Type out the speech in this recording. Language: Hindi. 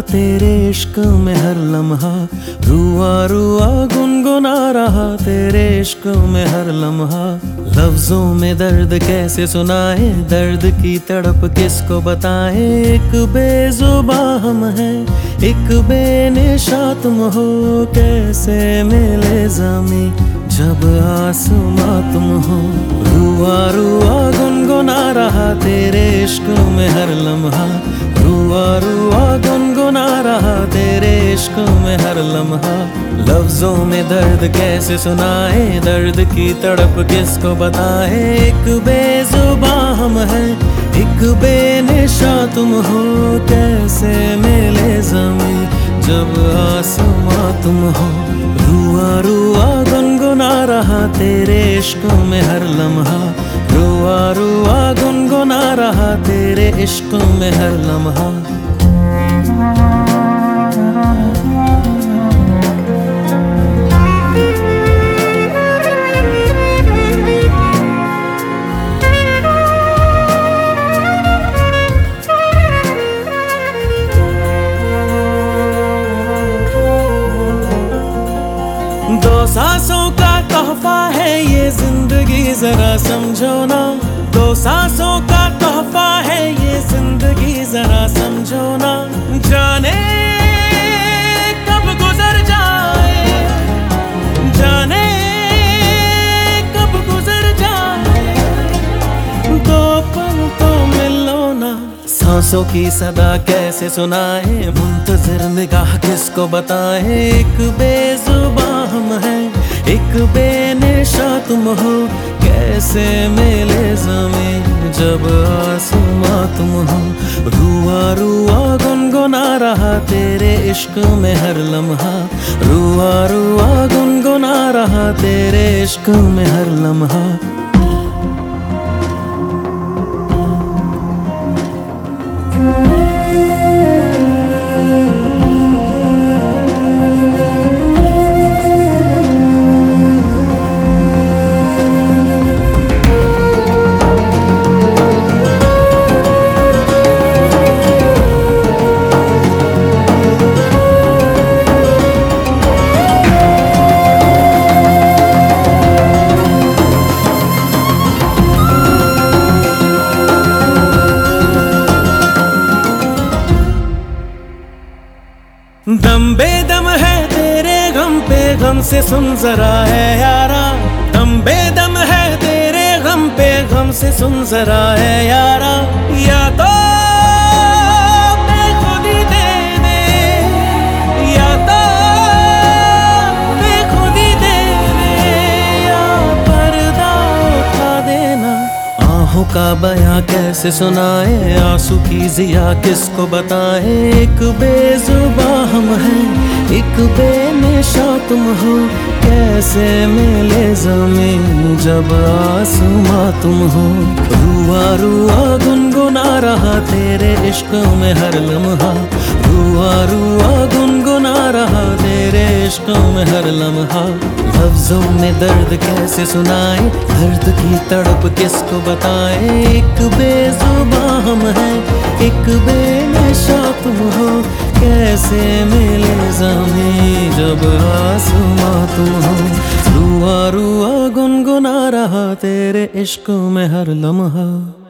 तेरे इश्क में हर लम्हा, रुआ रुआ गुनगुना रहा तेरे इश्क में हर लम्हा। लफ्जों में दर्द कैसे सुनाए, दर्द की तड़प किसको बताए। एक बेजुबां हम हैं, एक बेनिशा तुम हो, कैसे मिले ज़मी जब आसमां तुम हो। रुआ रुआ गुनगुना रहा तेरे इश्क में हर लम्हा, रुआ रुआ गुनगुना रहा तेरे इश्क में हर लम्हा। लफ्जों में दर्द कैसे सुनाए, दर्द की तड़प किसको बताए। एक बेजुबां हम हैं, एक बेनिशा तुम हो, कैसे मिले ज़मी जब आसमां तुम हो। रुआ रुआ गुनगुना रहा तेरे इश्क में हर लम्हा, रुआ रुआ गुनगुना रहा तेरे इश्क में हर लम्हा। दो सांसों का तोहफा है ये जिंदगी, जरा समझो ना। दो सांसों का तोहफा है ये जिंदगी, जरा समझो ना। जाने कब गुजर जाए, जाने कब गुजर जाए, दो पल तो मिलो ना। सांसों की सदा कैसे सुनाए, मुंतजिर निगाह किसको बताए। एक बेजुबां हम हैं, एक बेनिशा तुम हो, कैसे मिले ज़मीं जब आसमां तुम हो। रुआ रुआ गुनगुना रहा तेरे इश्क में हर लम्हा, रुआ रुआ गुनगुना रहा तेरे इश्क में हर लम्हा। दम बेदम है तेरे गम पे, गम से सुन जरा है यारा। दम बेदम है तेरे गम पे, गम से सुन जरा है यारा। या तो बेखुदी दे दे, या तो बेखुदी दे दे, या पर्दा उठा देना। आहों का बयां कैसे सुनाए, आंसू की जिया किसको बताए। एक बेजुबां हम हैं, एक बेनिशा तुम हो, कैसे मिले ज़मीं जब आसमां तुम हो। रुआ रुआ गुनगुना रहा तेरे इश्क में हर लम्हा, रुआ रुआ गुनगुना रहा तेरे इश्क में हर लम्हा। लफ्जों में दर्द कैसे सुनाए, दर्द की तड़प किसको बताए। एक बेजुबां हम हैं, एक बेनिशा तुम हो, कैसे मिले ज़मीं जब आसमां तुम हो। रुआ रुआ गुनगुना रहा तेरे इश्क में हर लम्हा।